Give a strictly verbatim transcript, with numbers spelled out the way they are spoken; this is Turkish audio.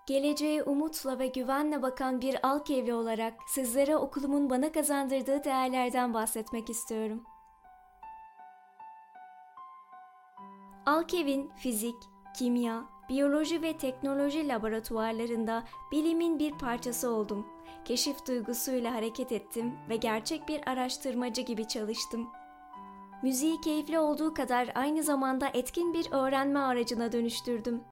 Geleceğe umutla ve güvenle bakan bir Alkevli olarak sizlere okulumun bana kazandırdığı değerlerden bahsetmek istiyorum. Alkev'in fizik, kimya, biyoloji ve teknoloji laboratuvarlarında bilimin bir parçası oldum. Keşif duygusuyla hareket ettim ve gerçek bir araştırmacı gibi çalıştım. Müziği keyifli olduğu kadar aynı zamanda etkin bir öğrenme aracına dönüştürdüm.